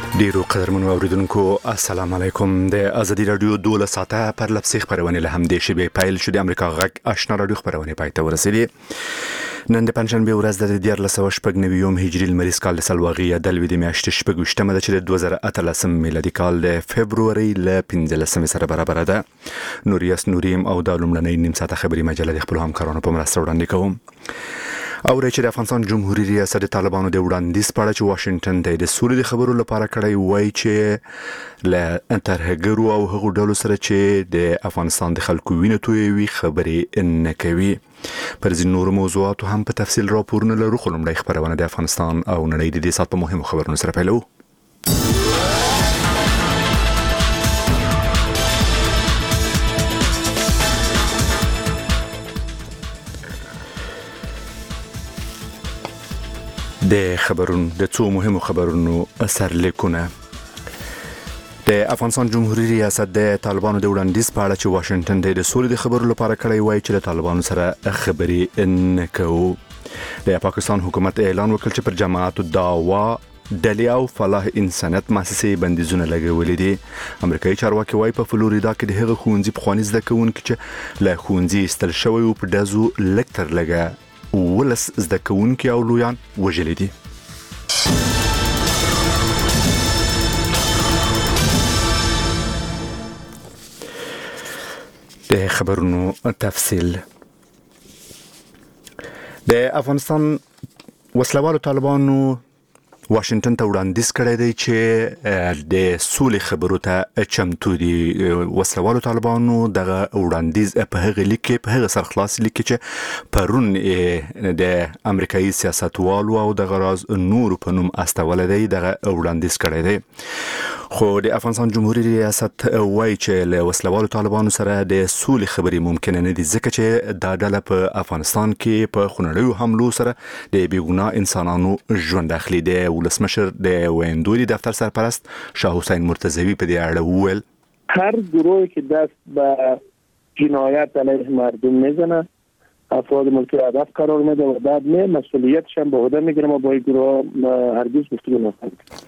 ډیرو قدرمنو اوریدونکو السلام علیکم. د ازادي رادیو 12 ساعته پر لپسې خبرونه له همدې شبي پایل شو. د امریکا غږ آشنا رادیو خبرونه پاتې ورسېدي. نن د پنځشنبه ورځ د 1490 هجری لمریز کال د سلواغي د لوي د میاشتې شپږشتمه د 2013 میلادي کال د فبرवरी ل 15 سره برابر ده. نوریاس نوریم او د لومړنۍ نیم ساعته خبري مجله د خپل همکارانو په مرسته وړاندې کوم. او چې د افغانستان جمهوریت ریاست د طالبانو د وړاندیز په اړه چې واشنگټن ته د سولې د خبرو لپاره کړی وای چې له ترهګرو او هغو ډلو سره چې د افغانستان د خلکو وینې تویوي خبرې نه کوي. پر ځینو نورو موضوعاتو هم په تفصیل راپورونه لرو، خو لومړی خبرونه د افغانستان او نړۍ د دې سات په مهمو خبرونو سره پیلو. د خبرونو د څو مهمو خبرونو سرلیکونه. د افغانستان جمهوریت ریاست د طالبانو د وړاندیز په اړه چې واشنگټن د سولې د خبرو لپاره کړی وای چې د طالبانو سره خبرې نه کوي. د پاکستان حکومت اعلان وکړ چې پر جماعت دعوا ډلې او فلاح انسانیت مؤسسې بندیزونه لګولې دي. امریکایي چارواکي وای په فلوریدا کې د هغه ښوونځي پخواني زده کوونکي چې له ښوونځي ایستل شوی او په ډزو لږ تر لږه ولس زده کوونکي او لویان وژلي دي. د خبرونو تفصیل. د افغانستان وسلوالو طالبانو واشنگټن ته وړاندیز کړی دی چې د سولې خبرو ته چمتو دي. وسلوالو طالبانو دغه وړاندیز په هغه لیک کې په هغه سرخلاص لیک چې پرون د امریکایي سیاستوالو او د غراز نور په نوم استول دی دغه وړاندیز کړی دی. خو د افغانستان جمهوریت ریاست وایي چې له وسلوالو طالبانو سره د سولې خبرې ممکن نه دي، ځکه چې دا ډله په افغانستان کې په خونړیو حملو سره د بیګناه انسانانو ژوند اخلي. د ولسمشر د ویندوی دفتر سرپرست شاه حسین مرتضوی په دې اړه وویل هر گروهی که دست به جنایت علیه مردم میزنه افراد ملکی هدف قرار میده و بعد مسئولیتش هم به عهده میگیره. ما با این گروه هرگز گفتگو نکنیم.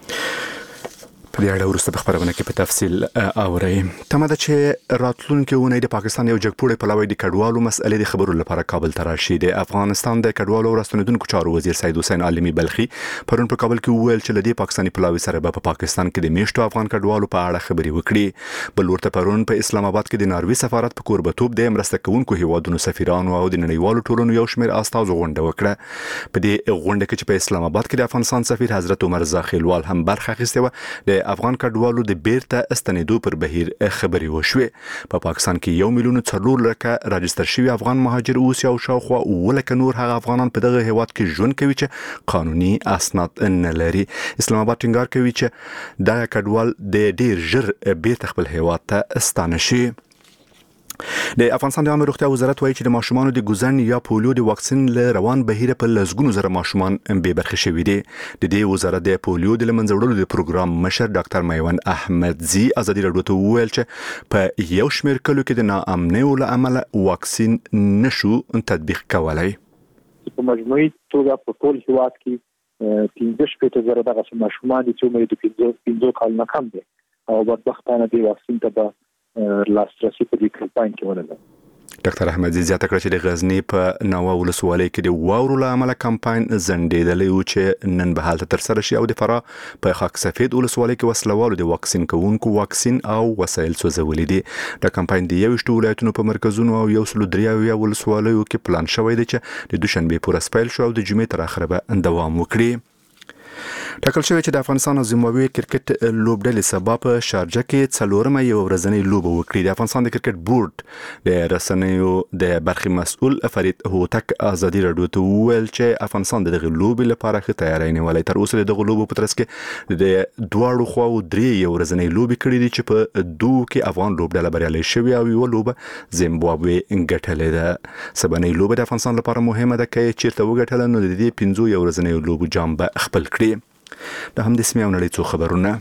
په دې اړه وروسته په خبرونه کې په تفصیل اورئ. تمه ده چې راتلونکي اونۍ د پاکستان یو جګپوړی پلاوی د کډوالو مسئلې د خبرو لپاره کابل ته راشي. د افغانستان د کډوالو او راستنیدونکو چارو وزیر سید حسین عالمي بلخي پرون په کابل کې وویل چې لدی پاکستاني پلاوی سره په پاکستان کې د میشتو افغان کډوالو په اړه خبرې وکړي. بل ورته پرون په اسلام آباد کې د ناروی سفارت په کوربتوب د مرسته کوونکو هیوادونو سفیرانو او د نړیوالو ټولنو یو شمېر استازو غونډه وکړه. په دې غونډه کې چې په اسلام آباد کې د افغانستان سفیر حضرت عمر رضا خیلوال هم برخه اخیسته و، د افغان کډوالو د بیرته استنیدو پر بهیر خبرې وشوې. په پاکستان کې 1,400,000 راجستر شوی افغان مهاجر اوسي او شاوخوا 900,000 نور هغه افغانان په دغه هیواد کې ژوند کوي چې قانوني اسناد نه لري. اسلام آباد ټینګار کوي چې دا کډوال د ډیر ژر بیرته خپل هیواد ته ستانه شي. د افغانستان د عامه روغتیا وزارت وایي چې د ماشومانو د ګوزن یا پولیو د واکسین له روان بهیر په لسګونو زره ماشومان بې برخې شوي دي. د دې وزارت د پولیو د لمنځه وړلو د پروګرام مشر ډاکټر میوند احمدزي ازادي رادیو ته وویل چې په یو شمېر کلو کې د ناامنیو له امله واکسین نشو تطبیق کولای. په مجموعي توګه په ټول هیواد کې 15,000 دغه ماشومان دي چې عمر د 15 کال نه کم دي او بدبختانه د واکسین ته لاسرسي په دې کمپاین کې ولرله. ډاکټر احمدزي زیاته کړه چې د غزنی په ناوه ولسوالۍ کې د واورو له امله کمپاین زندېدلی و چې نن به هلته ترسره شي، او د فراه په خاک سفید ولسوالۍ کې وسلوالو د واکسین کوونکو واکسین او وسایل سوځولي دي. دا کمپاین د 21 ولایتونو په مرکزونو او 103 ولسوالیو کې پلان شوی دی چې د دوشنبه پورې پیل شو او د جمعې تر اخره به دوام وکړي. ټاکل شوی چې د افغانستان او زیمبابوې کرکټ لوبډلې سبا په شارجه کې څلورمه یو ورځنۍ لوبه وکړي. د افغانستان د کرکټ بورډ د رسنیو د برخې مسؤل فرید هوتک ازادي رادیو ته وویل چې افغانستان دغه لوبې لپاره ښه تیاری نیولی. تر اوسه دغه لوبو په ترڅ کې د دواړو خواو درې یو ورځنۍ لوبې کړې دي چې په دوه کې افغان لوبډله بریالۍ شوې او یو لوبه زیمبابوې ګټلې ده. سبانۍ لوبه د افغانستان لپاره مهمه ده که چیرته وګټله نو د دې 15 یو ورځنۍ لوبو جام به خپل کړي. د هم د سیمې او نړۍ څو خبرونه.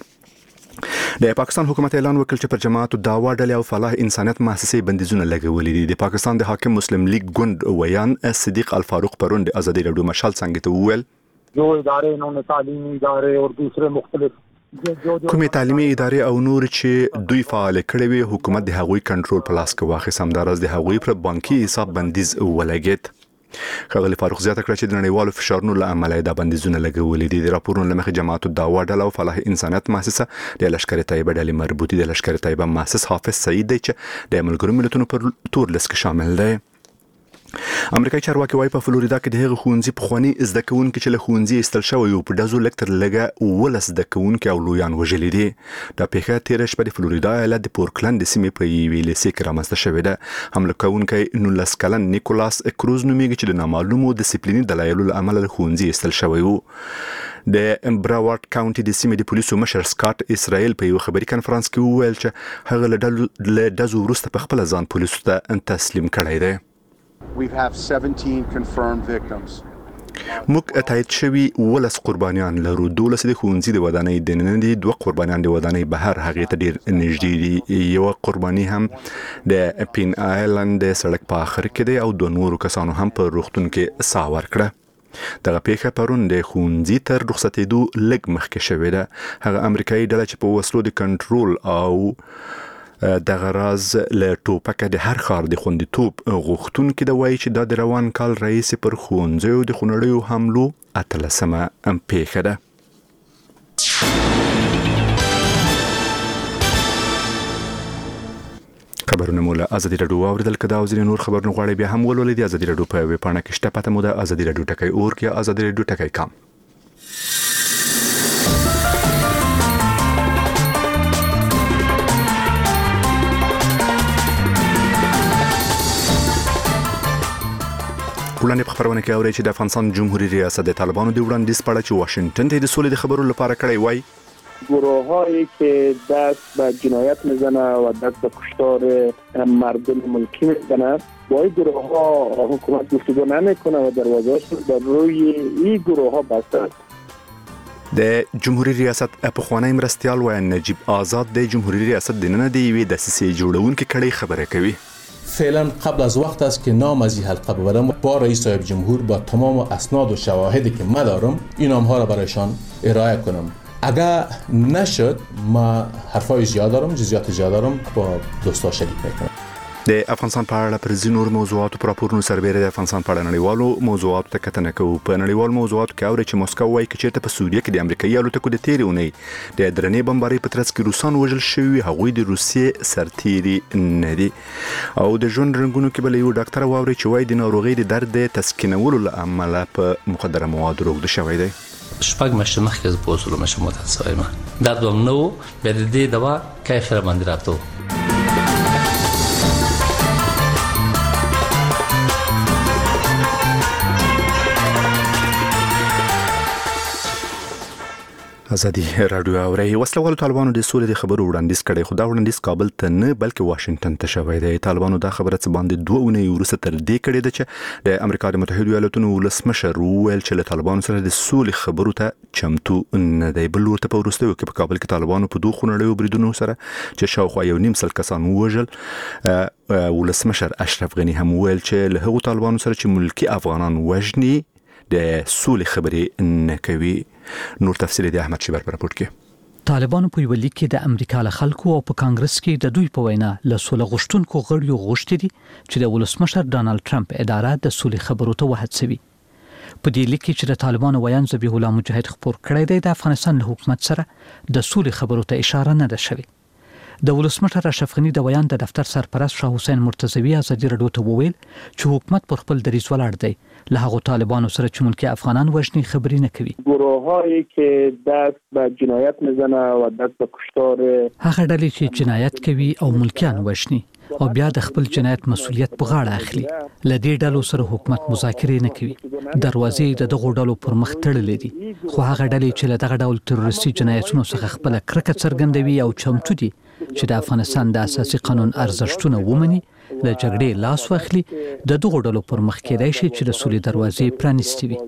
د پاکستان حکومت اعلان وکړ چې پر جماعت دعوا ډلې او فلاح انسانیت مؤسسې بندیزونه لګولې دي. د پاکستان د حاکم مسلم لیگ ګوند ویان صدیق الفاروق پرون د ازادي رادیو مشال څنګه ته وویل जो इदारे इन्होंने तालीमी इदारे और दूसरे मुख्तलिफ کومې تعلیمي ادارې او نور چې دوی فعال کړي وي حکومت د هغوی کنټرول په لاس کې واخیست، همداراز د هغوی پر بانکي حساب بندیز ولګید. ښاغلي فاروق زیاته کړه چې د نړیوالو فشارونو له امله دا بندیزونه لګولي دي. د راپورونو له مخې جماعت الدعوه ډله او فلاح انسانیت مؤسسه د لشکر طیبه ډلې مربوطي د لشکر طیبه مؤسس حافظ سعید دی چې د ملګرو ملتونو پر تور لیست کې شامل دی. امریکایي چارواکي وايي په فلوریدا کې د هغه ښوونځي پخواني زده کوونکي چې له ښوونځي ایستل شوي وو په ډزو لږ تر لږه 12 زده کوونکي او لویان وژلي دي. دا پیښه تېره شپه د فلوریدا ایالت د پورکلند د سیمې په یوې لیسې کې رامنځته شوې ده. حمله کوونکی 19 کلن نیکولاس کروز نومیږي چې د نامعلومو ډسپلیني دلایلو له امله له ښوونځي ایستل شوی وو. د براوارډ کاونټي د سیمې د پولیسو مشر سکاټ اسرائیل په یو خبري کنفرانس کې وویل چې هغه له ډزو وروسته په خپل ځان پولیسو ته تسلیم کړی دی. We have 17 confirmed victims. موږ تایید شوي 12 قربانیان لرو. 12 د ښوونځي د ودانۍ دننه دي، 2 قربانیان د ودانۍ بهر هغې ته ډیر نږدې دي. یو قرباني هم د پین آیلند د سړک په اخر کې دی او 2 نورو کسانو هم په روغتون کې ساه ورکړه. دغه پیښه پرون د ښوونځي تر رخصتېدو لږ مخکې شوې ده. هغه امریکایي ډله چې په وسلو د کنټرول او دغه راز له ټوپکه د هر ښار د خوندیتوب غوښتونکي د وایي چې دا د روان کال رئیس پر ښوونځیو د خونړیو حملو 18مه پیښه ده. خبرونه مو له ازادي راډیو اوریدل کده او ځینې نور خبرونه غواړي بیا هم ولولئ د ازادي راډیو په ویب پاڼه کې شته. پته مو د ازادي راډیو ټکی اورګ یا ازادي راډیو ټکی کام. وړاندې په خبرونه کې اوري چې د افغانستان جمهوریت ریاست د طالبانو د وړاندیز په اړه چې واشنگټن ته د سولې د خبرو لپاره کړی وای گروه‌هایی که دست به جنایت میزنه و دست به کشتار مردم ملکی میزنه با این گروه‌ها حکومت گفتگو نمیکنه و دروازه‌اش بر روی این گروه‌ها بسته است. د جمهوریت ریاست په خوانی مرستيال و نجیب آزاد د جمهوریت ریاست د نن دی وی د سیاسي جوړونکو کړي خبره کوي. فعلا قبل از وقت است که نام از این حلقه ببرم با رئیس صاحب جمهور با تمام اسناد و شواهدی که من دارم این نام‌ها را برایشان ارائه کنم. اگر نشد ما حرفای زیاد دارم، جزئیات زیاد دارم با دوستا شریک میکنم. د افغانستان په اړه پر ځینو موضوعاتو پر راپورونو سربېره د افغانستان په اړه نړیوالو موضوعاتو ته کتنه کوو. په نړیوالو موضوعاتو کې اوري چې مسکو وايي چې چیرته په سوریه کې د امریکایي الوتکو د تیرې اونۍ د درنې بمبارۍ په ترڅ کې روسان وژل شوي هغوی د روسیې سرتیري نه دي. او د ژوند رنګونو کې بل یو ډاکټر واوري چې وايي د ناروغي د درد تسکینولو له امله په مخدره موادو روغ شوی دی. شپږ میاشتې مخکې زه پوه شوم متأسفه یم درد هم نه و بیا د دې دوا کیف را باندې راته ازادي راډیو اوري. وسلوال طالبانو د سولې د خبرو وړاندیز کړي، خو دا وړاندیز کابل ته نه بلکې واشنگټن ته شوی دی. طالبانو دا خبره څه باندې 2 اونۍ وروسته تر دې کړې ده چې د امریکا د متحده ایالاتونو ولسمشر ویل چې له طالبانو سره د سولې خبرو ته چمتو نه دی. بل ورته په وروستیو کې په کابل کې طالبانو په 2 خونړیو بریدونو سره چې شاوخوا 1.5 سل کسان وژل، ولسمشر اشرف غنی هم ویل چې له هغو طالبانو سره چې ملکی افغانان وژني د سولې خبرې نه کوي. نور تفصیل د احمد شیبر پر راپورټ کې. طالبانو په ویلي کې د امریکا له خلکو او په کانګرس کې د دوی په وینا له سولې غوښتونکو غړیو غوښتي دي چې د ولسمشر ډانلډ ټرمپ اداره د سولې خبرو ته وهڅوي. په دې لیک کې چې د طالبانو ویان ذبیح الله مجاهد خبر کړی دی د افغانستان له حکومت سره د سولې خبرو ته اشاره نه ده شوې. د ولسمشر اشرف غنی د ویان د دفتر سرپرست شاه حسین مرتضوی ازادي راډیو ته وویل چې حکومت پر خپل دریځ ولاړ دی، له هغو طالبانو سره چې ملکی افغانان وژني خبرې نه کوي. گروه‌هایی که دست به جنایت میزنه و دست به کشتار هغه ډلې چې جنایت کوي او ملکیان وژني او بیا د خپل جنایت مسؤلیت په غاړه اخلي، له دې ډلو سره حکومت مذاکرې نه کوي. دروازې د دغو ډلو پر مخ تړلې دي، خو هغه ډلې چې له دغه ډول تروریستي جنایتونو څخه خپل کرکه څرګندوي او چمتو دي چې د افغانستان د اساسي قانون ارزښتونه ومني، د جګړې لاس واخلي، د دغو ډلو پر مخ کېدای شي چې د سولې دروازې پرانیستي وي.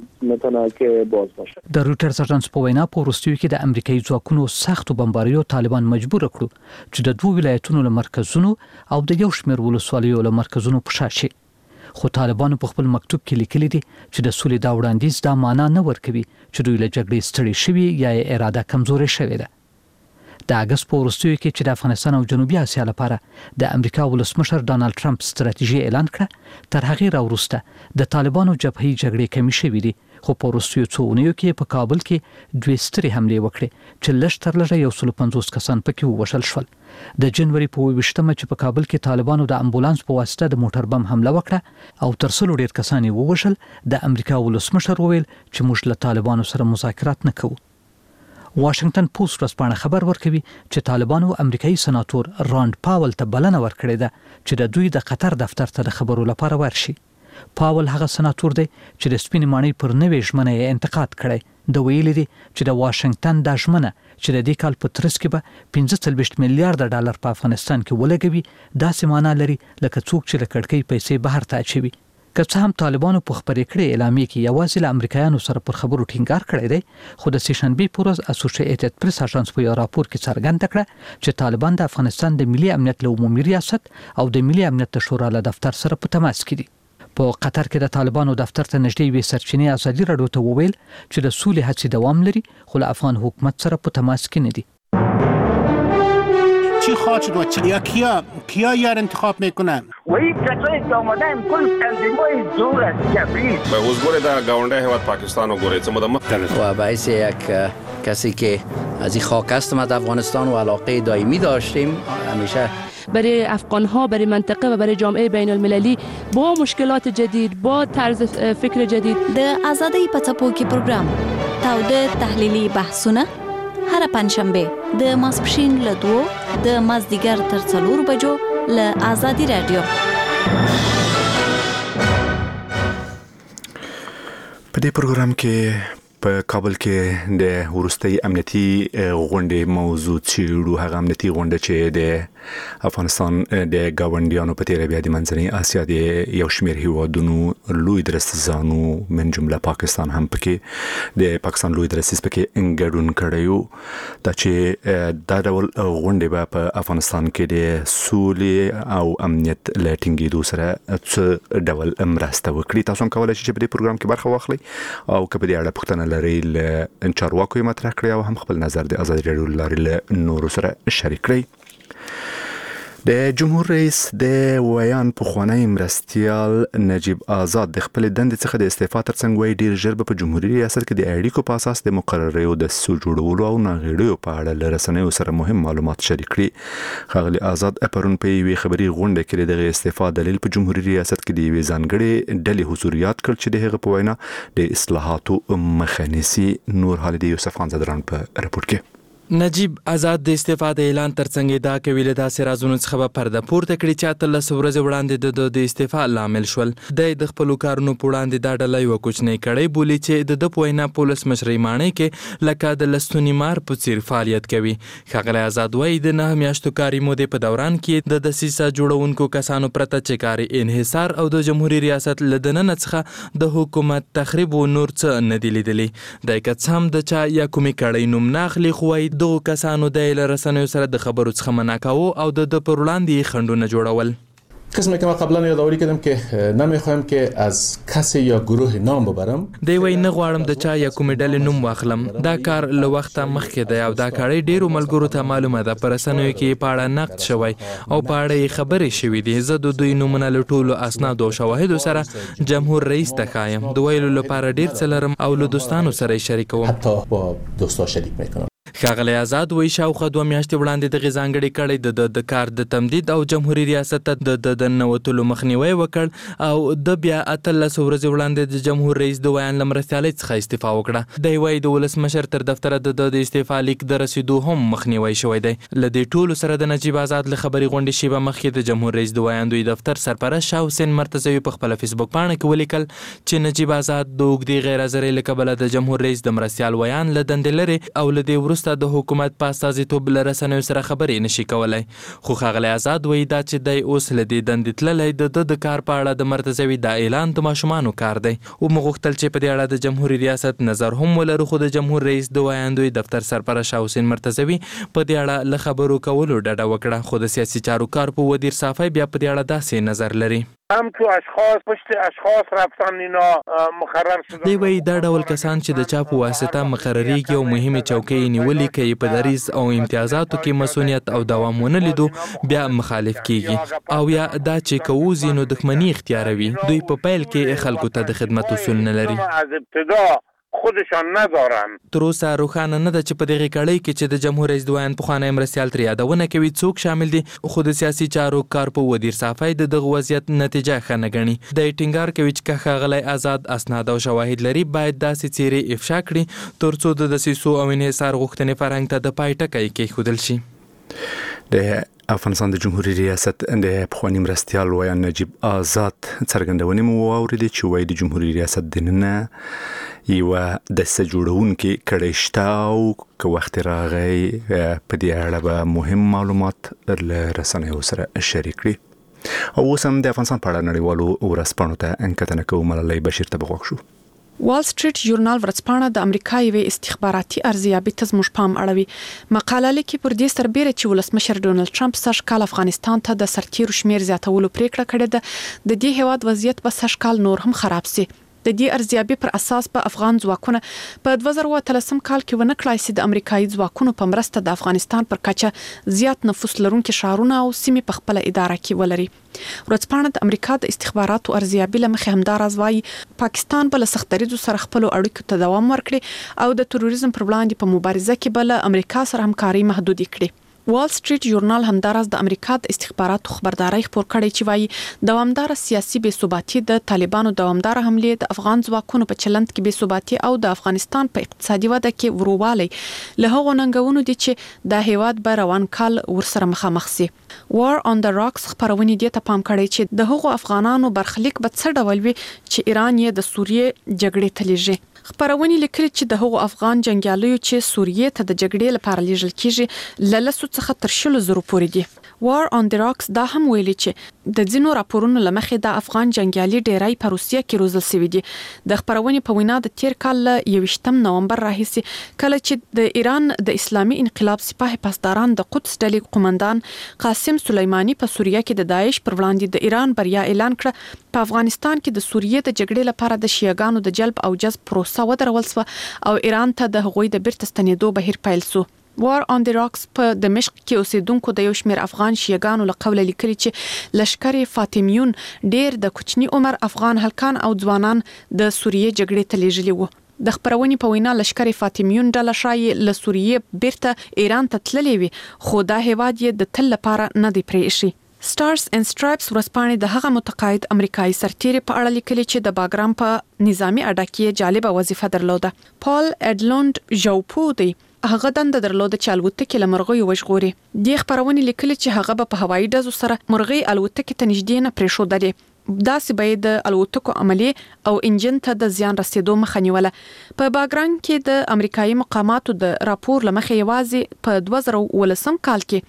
د رویټرز اژانس په وینا په وروستیو کې د امریکایي ځواکونو سختو بمباریو طالبان مجبور کړو چې د 2 ولایتونو له مرکزونو او د 1 شمېر ولسوالیو له مرکزونو په شا شي. خو طالبانو په خپل مکتوب کې لیکلي دي چې د سولې دا وړاندیز دا معنا نه ورکوي چې دوی له جګړې ستړي شوي یا اراده کمزورې شوې ده. د اگست په وروستیو کې چې د افغانستان او جنوبي اسیا لپاره د امریکا ولسمشر ډانلډ ټرمپ ستراتیژي اعلان کړه تر هغه راوروسته د طالبانو جبهي جګړې کمی شوې دي خو په وروستیو څو اونیو کې په کابل کې دوه سترې حملې وکړې چې لږ تر لږه 150 کسان پکې ووژل شول د جنوري په 28مه چې په کابل کې طالبانو د امبولانس په واسطه د موټر بم حمله وکړه او تر څلو ډیر کسان یې ووژل د امریکا ولسمشر وویل چې موږ له طالبانو سره مذاکرات نه کوو واشنگټن پوسټ ورځپاڼه خبر ورکوي چې طالبانو امریکایي سناتور راند پاول ته بلنه ورکړې ده چې د دوی د قطر دفتر ته د خبرو لپاره ورشي پاول هغه سناتور دی چې د سپینې ماڼۍ پر نوې ژمنه یې انتقاد کړی د ویلي دی چې د واشنگټن د ژمنه چې د دې کال په ترڅ کې به 45 میلیارډ ډالر په افغانستان کې ولګوي داسې معنا لري لکه څوک چې له کړکۍ پیسې بهر ته اچوي که څه هم طالبانو په خبرې کړې اعلامیه کې یوازې له امریکایانو سره پر خبرو ټینګار کړی دی خو د سیشنبه په ورځ اسوسییټډ پریس اژانس په یو راپور کې څرګنده کړه چې طالبان د افغانستان د ملي امنیت له عمومي ریاست او د ملي امنیت شورا له دفتر سره په تماس کې دي په قطر کې د طالبانو دفتر ته نږدې وي سرچینې ازادي راډیو ته وویل چې د سولې هڅې دوام لري خو له افغان حکومت سره په تماس کې نه دي چی خواهد شد و یا کیا یار انتخاب میکنن و این کسایی که آمدن کل تنظیم‌های دور از جبهه به حضور در گاونده هیواد پاکستان و گریز و باعث یک کسی که از این خاک هستم از افغانستان و علاقه دائمی داشتیم همیشه برای افغان‌ها برای منطقه و برای جامعه بین المللی با مشکلات جدید با طرز فکر جدید د آزادی په څپو کې پروګرام تاوده تحلیلي بحثونه هر پنځشنبه د ماسپښین له 2 د مازدیګر تر 4 بجو له آزادی رادیو په دې پروګرام کې په کابل کې د ورستۍ امنیتي غونډې موضوع چیرو هغه امنیتي غونډه چې د افغانستان د گاونډیانو په تیر بیا د منځنۍ اسیا د یو شمېر هیوادونو لوی درستیزانو من جمله پاکستان هم پکې د پاکستان لوی درستیز پکې انګډون کړیو دا چې دا ډول غونډې به په افغانستان کې د سولې او امنیت لټینګېدو سره څه ډول مرسته وکړي تاسو هم کولای شئ چې په دې پروګرام کې برخه واخلئ او که په دې اړه پوښتنه لري ل چارواکو مطرح کړی او هم خپل نظر د آزادي راډیو لارې له نورو سره شریک کړئ د جمهور رئیس د ویان پخوانی مرستیال نجیب آزاد د خپل دندې څخه د استعفا ترڅنګ وایي ډیر ژر په جمهوریت ریاست کې د اړیکو په اساس د مقرریو د جوړولو او ناغېړیو په اړه له رسنیو سره مهم معلومات شریک کړي ښاغلي آزاد پرون په یوې خبري غونډه کې د استعفا دلیل په جمهوریت ریاست کې د یوې ځانګړې ډلې حضوریات کړ چې د هغه په وینا د اصلاحاتو مخه نیسي نور حال د یوسف خان زدران په رپورت کې نجیب آزاد د استعفا د اعلان ترڅنګ دا کوي له داسې رازونو څخه به پرده پورته کړي چې 13 ورځې وړاندې د استعفا لامل شول د خپل کارونو په وړاندې دا ډله یو کوچنی کړي بولی چې د پوینا پولیس مشري مانې کې لکه د لستونی مار په څیر فعالیت کوي ښاغلی آزاد وایي د 9 میاشتو کاري مودې په دوران کې د دسیسه جوړونکو کسانو پرته چې کاري انحصار او د جمهوریت ریاست لدننه څخه د حکومت تخریب او نور څه نه دی لیدلی د کڅم د چا یا کومي کړي نوم ناخلي خوای دغه کسانو د رسنیو سره د خبرو څخه منع کاوه او د پر وړاندې خندونه جوړول قسمی که ما قبلا یادآوری کردم که نمیخوایم که از کسی یا گروه نام ببرم دی وای نه غواړم د چا یا کوم ډلې نوم واخلم دا کار له وخته مخکې دی او دا کاري ډیرو ملګرو ته معلومه ده پر رسنیو کې پاړه نقد شوی او پاړه خبرې شوې دي زه د دوی نومونه له ټولو اسناد او شواهد سره جمهور رئیس ته خایم د ویلو لپاره ډیر څلرم او له دوستانو سره شریکوم حتی با دوستا شریک میکنم ښاغلی آزاد وایي شاوخوا 2 میاشتې وړاندې دغه ځانګړې کړۍ د کار د تمدید او جمهوریت ریاست ته د ننوتلو مخنیوی وکړ او د بیا 13 ورځې وړاندې د جمهور رئیس د ویان له مرستیالۍ څخه استعفا وکړه دی وایي د ولسمشر تر دفتره د استعفا لیک د رسیدو هم مخنیوی شوی دی له دې ټولو سره د نجیب آزاد له خبري غونډې شیبه مخکې د جمهور رئیس د ویان دوی دفتر سرپرست شاه حسین مرتضوی په خپل فیسبوک باندې کې ولیکل چې نجیب آزاد د اوږدې غیر حاضرۍ له کبله د جمهور رئیس د مرستیال ویان له دندې لري او له دې وروسته د حکومت په استازیتوب له رسنیو سره خبرې نشي کولای خو ښاغلی آزاد وایي دا چې دی اوس له دې دندې تللی د کار په اړه د مرتضوي دا اعلان د ماشومانو کار دی او موږ غوښتل چې په دې اړه د جمهوریت ریاست نظر هم ولرو خو د جمهور رئیس د ویاندوی دفتر سرپرست شاه حسین مرتضوي په دې اړه له خبرو کولو ډډه وکړه خو د سیاسي چارو کار په وزیر صافی بیا په دې اړه داسې نظر لري هم تو اشخاص پشت اشخاص رفتن اینا مقرر شدن. دی وی دا ډول کسان چې د چا په واسطه مقرریږي او مهمه چوکۍ نیولې کوي په دریز او امتیازاتو کې مسؤلیت او دوام ونه لیدو بیا مخالف کیږي او یا دا چې کوزي نو دښمنی اختیاروي. دوی په پیل کې خلکو ته د خدمت اصول نه لري. از ابتدا خودشان ندارن. تر اوسه روښانه نه ده چې په دغه کړۍ کې چې د جمهور رئیس دویان پخوانی مرستیال تر یادونه کوي څوک شامل دي، خو د سیاسي چارو کارپو وزیر صافی د دغه وضعیت نتیجه ښه نه ګڼي. د ټینګار کوي چې ښاغلی آزاد اسناد او شواهد لري باید داسې څیرې افشا کړي ترڅو د دسیسو او انحصار غوښتنې فرهنګ ته د پای ټکی کېښودل شي. د افغانستان د جمهوریت ریاست د پخوانی مرستیال ویان نجیب آزاد څرګندونې مو واوریدې چې وایي د جمهوریت ریاست دننه یو د سجوړونکو کړي شته او که وخت راغی په دې اړه به مهم معلومات له رسنیو سره شریک کړي. او اوس هم د افغانستان په اړه نړیوالو ورځپاڼو ته انکتنه کوو. ملالۍ بشیر ته بغوښ شو. وال سټریټ ژورنال ورځپاڼه د امریکا یوې استخباراتي ارزیابي ته زموږ پام اړوي. مقاله لیکي پر دې سربېره چې ولسمشر ډونالد ټرمپ سږ کال افغانستان ته د سرتیرو شمیر زیاتولو پریکړه کړې ده، د دې هیواد وضعیت به سږ کال نور هم خراب شي. د دې ارزیابي پر اساس په افغان ځواکونه په 2013 کال کې ونه کړای شي د امریکایي ځواکونو په مرسته د افغانستان پر کچه زیات نفوس لرونکي ښارونه او سیمې په خپل اداره کې ولري. ورځپاڼه د امریکا د استخباراتو ارزیابي له مخې همداراز وايي پاکستان بل سختریزو سره خپل اړیکو ته دوام ورکړي او د تروریزم پر وړاندې په مبارزه کې بل امریکا سره همکاري محدود کړي. وال سټریټ ژورنال همداراز د امریکا د استخباراتو خبرداري خبر کړی چې وايي دوامدار سیاسي بې ثباتي د طالبانو دوامدار حمله د افغان ځواکونو په چلند کې بې ثباتي او د افغانستان په اقتصادي وده کې وروالی له هغو ننګونو دي چې د هیواد به روان کال ورسره مخامخ شي. وار اون د راکس خبرونه دي ته پام کړی چې د هغو افغانانو برخلیک به څه ډول وي چې ایران یې د سوریې جګړې ته لیږي. خبرونه لیکلي چې د هغو افغان جنگیالیو چې سوریې ته د جګړې لپاره لیږل کیږي لسو څخه تر 100,000 پورې دي. وار اون د راکس دا هم ویلي چې د ځینو راپورونو لمخې د افغان جنگیالي ډیرای په روسیه کې روزل شوی دي. د خبرونه په وینا د تیر کال 21 نومبر راهیسې کله چې د ایران د اسلامي انقلاب سپاه پاسداران د قدس ډلې قومندان قاسم سلیمانی په سوریه کې د داعش پر وړاندې د ایران بریا اعلان کړ. په افغانستان کې د سوریې د جګړې لپاره د شیعاګانو د جلب او جذب پروسه ودرول شو او ایران ته د هغوی د بیرته ستنېدو بهیر پیل شو. وار اون د راکس په دمشق کې اوسیدونکو د یو شمېر افغان شیعاګانو له قوله لیکلي چې لشکر فاطمیون ډېر د کوچني عمر افغان هلکان او ځوانان د سوریې جګړې ته لیږلي وو. د خبرونې په وینا لشکر فاطمیون ډله شایي له سوریې بیرته ایران ته تللې وي، خو دا هیواد یې د تل لپاره نه دی پرېښی. سټارز اینڈ سټرایپس ورځپاڼې د هغه متقاعد امریکایي سرتیري په اړه لیکلي چې د باګرام په نظامی اډه کې جالبه وظیفه درلوده. پال اډلوند ژوپو دی هغه دند درلوده چې الوتکې له مرغیو وژغوري. د خبرونې لیکلي چې هغه په هوایي ډزو سره مرغۍ الوتکې ته نږدې نه پرېښودلې. داسې به د الوتکو عملی او انجن ته د زیان رسیدو مخه نیوله. په باګرام کې د امریکایي مقاماتو د راپور لمخې یوازې په 2013 کال کې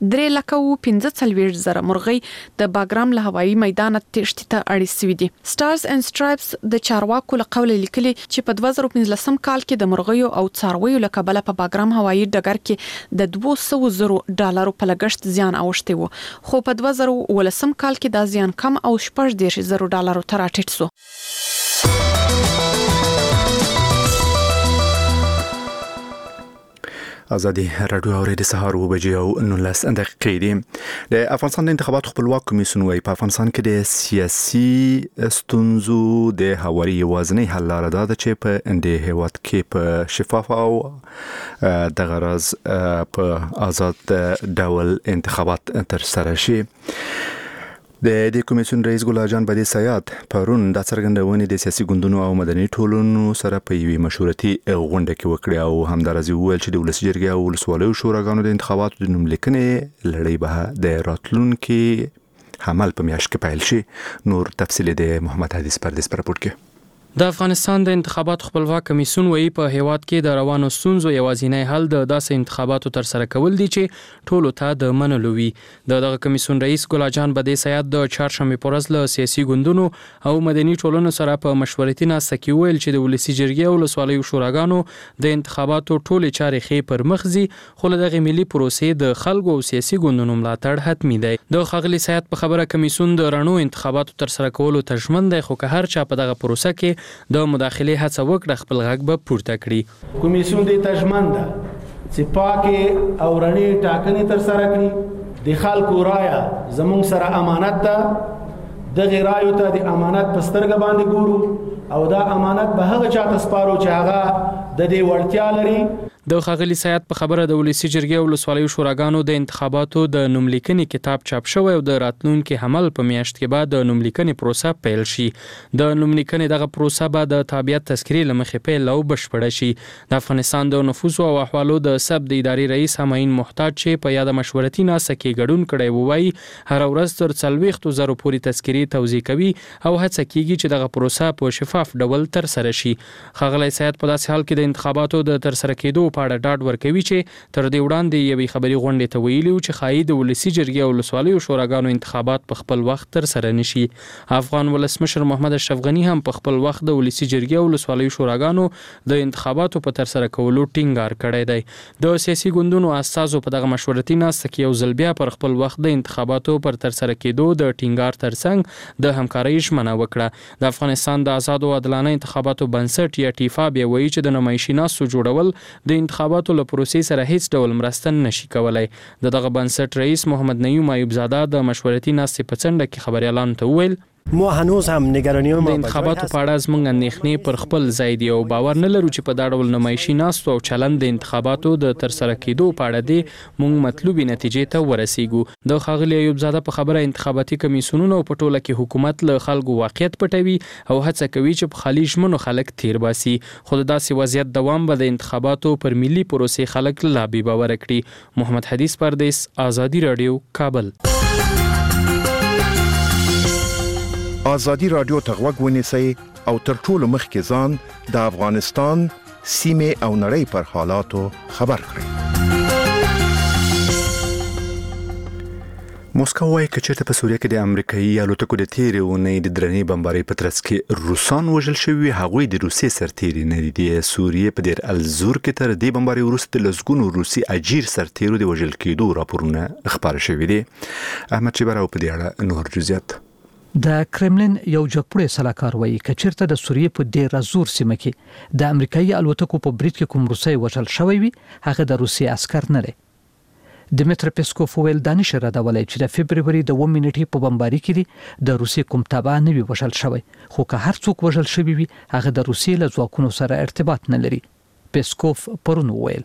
3,45,000 مرغۍ د باګرام له هوایي میدان تښتې ته اړې شوې دي. سټارز اینڈ سټرایپس د چارواکو له قوله لیکلي چې په 2015 کال کې د مرغیو او څارویو له کبله په باګرام هوایي ډګر کې د $200,000 په لګښت زیان اوښتی و، خو په 2013 کال کې دا زیان کم او $40,000 ته راټیټ شو. ازادي رادیو اورید سهار 9:19 دي. د افغانستان د انتخاباتو خپلواک کمیسیون وايي په افغانستان کې د سیاسي ستونزو د هواري وازنې حل لاره ده چې په اندې هیواد کې په شفاف او د غرض په آزاد ډول انتخابات تر سره شي. د دې کمیسیون رئیس ګل جان بدی سیاد پرون د څرګندونې د سیاسي ګوندونو او مدني ټولنو سره په یوې مشورتي غونډه کې وکړه او همدارز ویل چې د ولس جرګې او ولسوالیو شوراګانو د انتخاباتو د نوملیکنې لړۍ به د راتلونکي حمل په میاشت کې پیل شي. نور تفصیل د محمد حدیث پردیس پر راپور کې. د افغانستان د انتخاباتو خپلواک کمیسیون وایي په هیواد کې د روانو ستونزو یوازینی حل د داسې انتخاباتو تر سره کول دي چې ټولو ته د منلو وي. دغه کمیسیون رئیس ګل جان بدی سیاد د چهارشنبه پر ورځ له سیاسي ګوندونو او مدني ټولنو سره په مشورتي ناسته کې ویل چې د ولسی جرګې او ولسوالیو شوراګانو د انتخاباتو ټولې چارې خې پر مخزي، خو دغه ملي پروسې د خلکو او سیاسي ګوندونو ملاتړ حتمي دی. د ښاغلي سیاد په خبره کمیسیون د رڼو انتخاباتو تر سره کولو ته ژمن دی، خو که هر چا په دغه پروسه کې د مداخله هڅه وکړه خپل غږ به پورته کړي. کمیسیون دې تجمن ده چې پاکه او رڼې ټاکنې تر سره کړي. د خلکو رایه زموږ سره امانت ده، د غیرایو ته د امانت په سترګه باندې ګورو او دا امانت به هغه چاته سپارو چې هغه د دې وړتیا لري. د ښاغلي سیاد په خبره د ولسی جرګې او ولسوالیو شوراګانو د انتخاباتو د نوملیکنې کتاب چاپ شوی او د راتلونکي حمل په میاشت کې بعد د نوملیکنې پروسه پیل شي. د نوملیکنې دغه پروسه به د تابعیت تذکرې لمخې پیل او بشپړه شي. د افغانستان د نفوس او احوالو د سب د ادارې رئیس هماین محتاج چې په یاد مشورتي ناسته کې ګډون کړی وایي هر ورځ تر 40,000 پورې تذکرې توزیع کوي او هڅه کیږي چې دغه پروسه په شفاف ډول تر سره شي. ښاغلي سیاد په داسې حال کې د انتخاباتو د تر سره کېدو په اړه ډاډ ورکوي چې تر دې وړاندې یوې خبري غونډې ته ویلي چې خایي د ولسی جرګې او ولسوالیو شوراګانو انتخابات په خپل وخت تر سره نشي. افغان ولسمشر محمد اشرف غنی هم په خپل وخت د ولسی جرګې او ولسوالیو شوراګانو د انتخاباتو په تر سره کولو ټینګار کړی دی. د سیاسي ګوندونو اساسو په دغه مشورتي ناسته کې یو ځل بیا پر خپل وخت د انتخاباتو پر تر سره کېدو د ټینګار ترڅنګ د همکارۍ ژمنه وکړه. د افغانستان د آزاد او عادلانه انتخاباتو بنسټ یا ټیفا بیا وایي چې د نمایشي ناستو جوړول د انتخاباتو له پروسې سره هیڅ ډول مرسته نشي کولای. دغه بنسټ رئیس محمد نعیم ایوب زاده د مشورتي ناستې په څنډه کې خبريالانو ته وویل ما هنوز هم نگرانی‌های ما د انتخاباتو په اړه زموږ اندېښنې پر خپل ځای دي او باور نه لرو چې په دا ډول نمایشي ناستو او چلند د انتخاباتو د تر سره کېدو په اړه دي موږ مطلوبې نتیجې ته ورسیږو. د ښاغلي ایوب زاده په خبره انتخاباتي کمیسیونونو په ټوله کې حکومت له خلکو واقعیت پټوي او هڅه کوي چې په خالي ژمنو خلک تیر باسي، خو داسې وضعیت دوام به د انتخاباتو پر ملي پروسې خلک لا بې باوره کړي. محمد حدیث پردیس، آزادی رادیو، کابل. آزادی رادیو ته غوږ ونیسئ او تر ټولو مخکې ځان د افغانستان سیمې او نړۍ پر حالاتو خبر کړئ. موسکو وايي چې چېرته په سوریه کې د امریکایي الوتکو د تیرې اونۍ د درنې بمبارۍ په ترڅ کې روسان وژل شوي، هغوی د روسیې سرتیري نه دي. د سوریې په دیر الزور کې تر دې بمبارۍ وروسته لسګونو روسي اجیر سرتیرو د وژل کېدو راپورونه خپاره شوي دي. احمد چبر په دې اړه نور جزئیات. د کرملین یو جګپوړی سلاکار وایي چې چیرته د سوریې په دیر ازور سیمه کې د امریکایي الوتکو په برید کې کوم روسي وژل شوی وي، هغه د روسي عسكر نه لري. دمیتر پیسکوف ویل دانش را ډولای چې د فبرवरी د 1 منټې په بمبارۍ کې د روسي کوم تابع نه وي وژل شوی، خو که هر څوک وژل شوی وي هغه د روسي له ځواکونو سره ارتباط نه لري. پیسکوف پرون ویل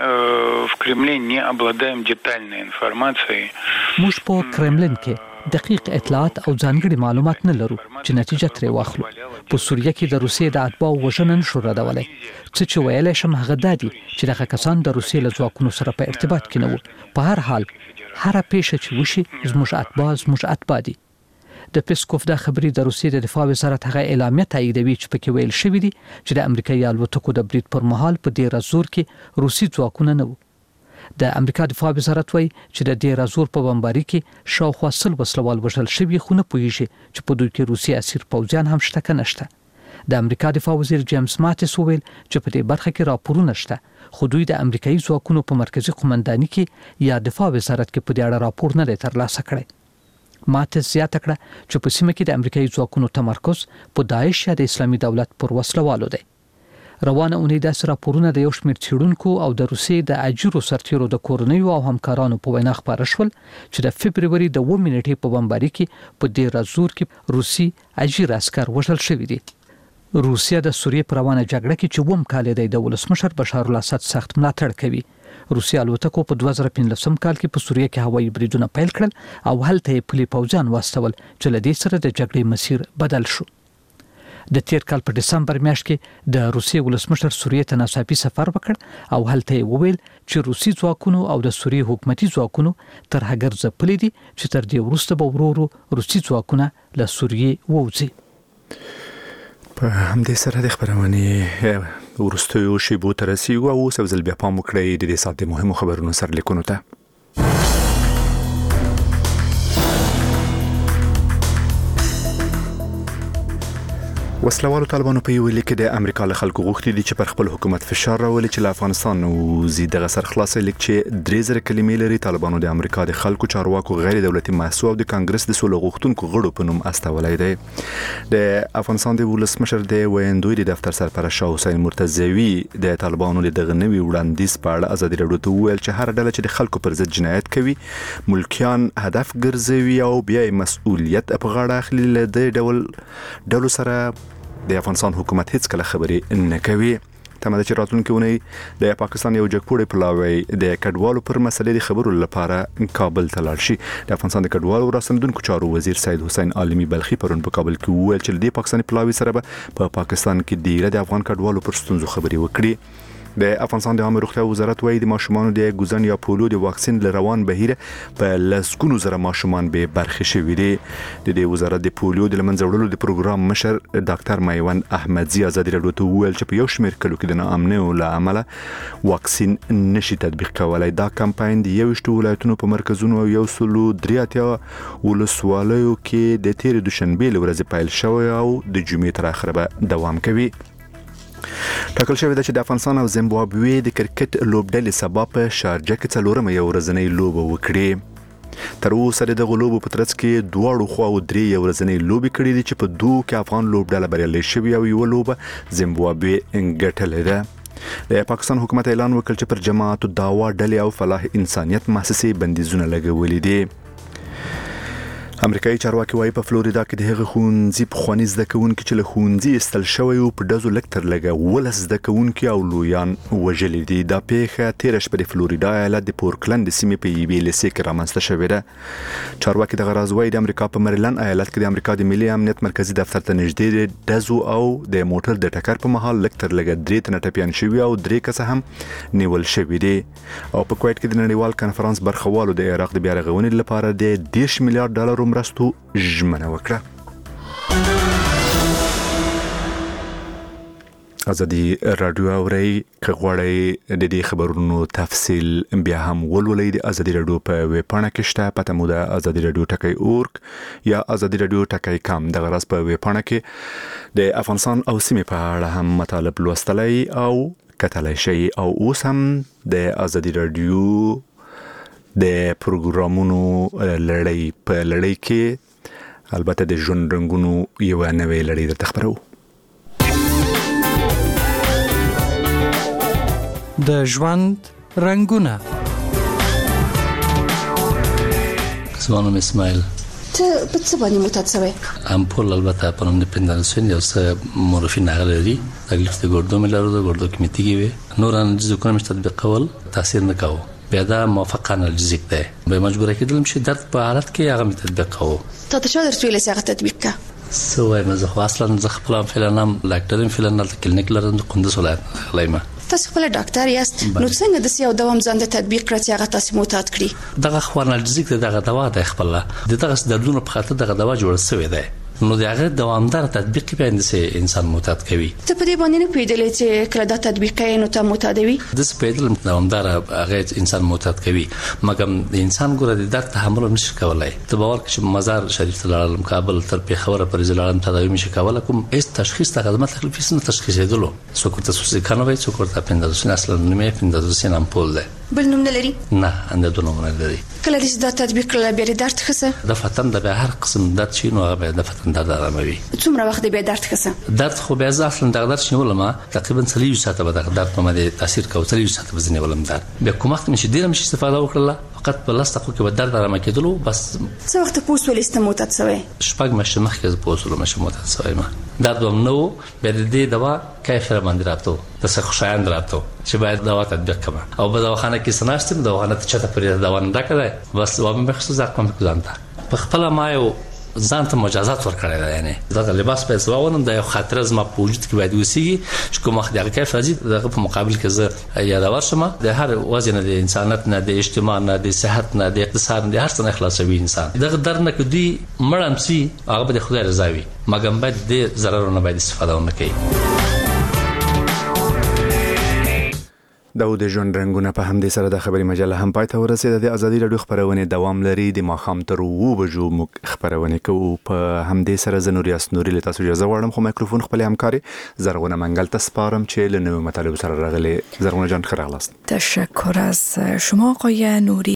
мы в Кремле не обладаем детальной информацией. موږ په کرملین کې دقیق اطلاعات او ځانګړي معلومات نه لرو چې نتیجه ترې واخلو. په سوریه کې د روسیې د اتباعو وژنه نشو ردولای. چې ویلای شم هغه دادي چې دغه کسان د روسیې له ځواکونو سره په ارتباط کې نه وو. په هر حال هر پیښه چې وشي زموږ اتباع دي. د پیسکوف د خبري د روسیې د دفاع وزارت هغه اعلامیه تاییدوي چې پکې ویل شوی دی چې د امریکایي الوتکو د برید پر مهال په دیر ازور کې روسي ځواکونه نه وو. د امریکا دفاع وزارت وایي چې د دیر ازور په بمبارۍ کې شاوخوا 100 وسلوال وژل شوي، خو نه پوهیږي چې په دوی کې روسي اسیر پوځیان هم شته که نشته. د امریکا دفاع وزیر جیمز ماتس وویل چې په دې برخه کې راپورونه شته، خو دوی د امریکایي ځواکونو په مرکزی قومندانۍ کې یا دفاع وزارت کې په دې اړه راپور نه دی ترلاسه کړی. ماتس زیاته کړه چې په سیمه کې د امریکایي ځواکونو تمرکز په داعش یا د اسلامي دولت پر وسلوالو دی. روانه اونۍ داسې راپورونه د یو شمېر څېړونکو او د روسیې د اجیرو سرتیرو د کورنیو او همکارانو په وینا خپاره شول چې د فبرवरी د 1 منټې په بمبارۍ کې په دیر ازور کې روسي اجیر عسكر وژل شوي دي. روسیه د سوریې پر روانه جګړه کې چې 2 کال دی د ولسمشر بشار الاسد سخت ملاتړ کوي. روسي الوتکو په 2015 کال کې په سوریه کې هوایي بریدونه پیل کړل او هلته یې پلي پوځیان واستول چې له دې سره د جګړې مسیر بدل شو. د تیر کال په دسمبر میاشت کې د روسي ولسمشر سوریې ته ناڅاپي سفر وکړ او هلته یې وویل چې روسي ځواکونو او د سوریې حکومتي ځواکونو تر هغه ځپلي دي چې تر دې وروسته به ورورو روسي ځواکونه له سوریې ووځي. په همدې سره د خبرونې ورستیو شیبو ته رسیدو او اوس ځل بیا پام وکړئ د دې ساعت د مهمو خبرونو سرلیکونو ته. وسلوالو طالبانو په ویلي کې د امریکا له خلکو غوښتي دي چې پر خپل حکومت فشار راولي چې له افغانستان وزي دغه سرخلاصي لیک چې 3000 کلمې لري. طالبانو د امریکا د خلکو چارواکو غیر دولتي محسوب د کانګرس د سولې غوښتونکو غړو په نوم استولای دی. د افغانستان د ولسمشر د ویندوی د دفتر سرپرست شاه حسین مرتضوی د طالبانو له دغه نوي وړاندیز په اړه ازادي راډیو ته ویل چې هر ډله چې د خلکو پر ضد جنایت کوي ملکیان هدف ګرځوي او بیا مسؤلیت په غاړه اخلي. له دې ډول سره د افغانستان حکومت هیڅ کله خبرې نه کوي. تمه ده چې راتلونکي اونۍ د پاکستان یو جګپوړی پلاوی د کډوالو پر مسلې د خبرو لپاره کابل ته لاړ شي. د افغانستان د کډوالو راستنیدونکو چارو وزیر سید حسین عالمي بلخي پرون په کابل کې وویل چې د پاکستاني پلاوی سره په پاکستان کې ډیره د افغان کډوالو پر ستونزو خبرې وکړي. د افغانستان د عامه روغتیا وزارت وايي د ماشومانو د ګوزن یا پولیو د واکسین لروان بهیر په لسګونو زره ماشومان به برخه شوي دي. د دې وزارت د پولیو د لمنځه وړلو د پروګرام مشر ډاکټر میوند احمدزي ازادي راډیو ته وویل چې په یو شمېر کلو کې د ناامنیو له امله واکسین نشي تطبیق کولای. دا کمپاین د 21 ولایتونو په مرکزونو او 183 ولسوالیو کې د تیر دوشنبه ورځ پیل شوی او د جمعې تر اخره به دوام کوي. ټاکل شوی دی چې د افغانستان او زیمبابوې د کرکټ لوبډلې سبا په شارجه کې څلورمه یو ورځنۍ لوبه وکړي. تر اوسه د غلوبو په ترڅ کې دواړو خواو درې یو ورځنۍ لوبې کړې دي چې په دوه کې افغان لوبډله بریالۍ شوې او یو لوبه زیمبابوې ګټلې ده. د پاکستان حکومت اعلان وکړ چې پر جماعت دعوا ډلې او فلاح انسانیت مؤسسې بندیزونه لګولې دي. امریکایي چارواکي وايي په فلوریدا کې د هغه ښوونځي پخواني زده کوونکي چې له ښوونځي ایستل شوی او په ډزو لږ تر لږه 12 زده کوونکي او لویان وژلي دي. دا پیښه تیر شپه د فلوریدا ایالت د پورکلند سیمې په یوې لیسې کې رامنځته شوې ده. چارواکي دغه راز وايي د امریکا په مریلند ایالت کې د امریکا د ملي امنیت مرکزی دفتر ته نږدې د ډزو او د موټر د ټکر په مهال لږ تر لږه 3 تنه ټپیان شوي او 3 کسه هم نیول شوي دي. او په کویت کې د نړیوال کانفرنس برخوالو د عراق د بیا رغونې لپاره د 10 میلیارډ ډالر مرستو ژمنه وکړه. ازادي راډیو اوري کغوړی د دې خبرونو تفصیل بیا هم ولولئ د ازادي راډیو په ویب پاڼه کې شته. پته مو ده ازادي راډیو ټکی اورګ یا ازادي راډیو ټکی کام. د غرض په ویب پاڼه کې د افغانستان او سیمې په اړه هم مطالب لوستلای او کتلای شي. او اوس هم د ازادي راډیو د پروګرامونو لړۍ په لړۍ کې البته د ژوند رنگونو یو نوې لړۍ درته خبرو. د ژوند رنگونه. زمانم اسماعیل ته په څه باندې معتاد شوی؟ امپول البته په نوم د پندارسون یو څه مورفین لري. تکلیف د ګردو ملارو د ګردو کې میتیږي وي. نور انجز کوم تطبیق کول تاثیر نه کاوه. بیا دا موافقانه الجزیک ده. به مجبور کېدل چې درد په حالت کې هغه تطبیق کوو. ته څه درته چې هغه تطبیق کا؟ سوای مزه خو اصلا زه خپل فلانم لاکټرین فلانل کلینیک لرم د قندوز ولایت غلیمه. تاسو خپل ډاکټر یاست نو څنګه د سیاو دوام ځان د تطبیق کړی چې هغه تاسو معتاد کړی؟ دغه خوانل الجزیک دغه دوا د خپل دغه دردونو په خاطر دغه دوا جوړ شوی دی. نو دغه دوامدار تطبیق په اندسه انسان معتاد کوي. ته په دې باندې نه پیډلې چې کله دا تطبیق کوي نو ته معتاد وي؟ د سپیدل دوامدار هغه انسان معتاد کوي. مګم د انسان ګره د درد تحمل نشي کولای. ته باور کړه چې مزار شریف ته لاړم کابل تر پیښور پر ځلالم تداوی نشي کولای. کوم هیڅ تشخیص د خدمت تکلیف نه تشخیصېدلو. څوک تاسو کانوي څوک ته پندازون اصلا نه پندازون امپول ده. بل نوم نه لري؟ نه اندازه نوم نه لري. کله چې دا تطبیق کړل بیا درد خسه؟ د فتن د هر قسم درد شي نو هغه د فتن درد آراموي. څومره وخت بیا درد خسه؟ درد خو بیا ځل د درد شنو لما تقریبا 30 ساعت به درد په مده تاثیر کوي. 30 ساعت به زنه ولم درد بیا کوم وخت مشي ډیر مشي استفاده وکړه فقط په لاس تخو کې به درد آرام کېدلو بس. څه وخت پوس ولست معتاد شوی؟ شپږ مشه مخکې پوسولو مشه معتاد شوی ما درد هم نو به دې دوا کیف را باندې راتو د څه خوشایند راتو چې باید دوا تطبیق کړم او په دواخانه کې سناستم دواخانه ته چته پرې دوا نه راکړای بس و مې خصوصا کوم ځانته په خپل ما یو ځان ته مجازات ورکړی دی. یعنی دا لباس په ځوانم د یو خطر زما په وجود کې باید وسیږي چې کوم وخت دغه کیف راځي دغه په مقابل کې زه یادور شم د هر وزن د انسانیت نه د اجتماع نه د صحت نه د اقتصاد نه هر څه نه خلاصوي انسان. دغه درنه کې دوی مړم سي هغه به خدای رضا وي مګر باید د ضررونه باید استفاده ونه کوي. د ژوند رنگونه په همدې سره د خبري مجله هم پای ته ورسېده. د ازادي رادیو خبرونه دوام لري. د ماښام تر 2 بجو موږ خبرونه کوو. په همدې سره زه نوریاس نوري له تاسو اجازه غواړم خو میکروفون خپل همکاري زرغونه منګل ته سپارم چې له نوو مطالب سره راغلي. زرغونه جان خیرغلاست. تشکر از شما آقای نوری.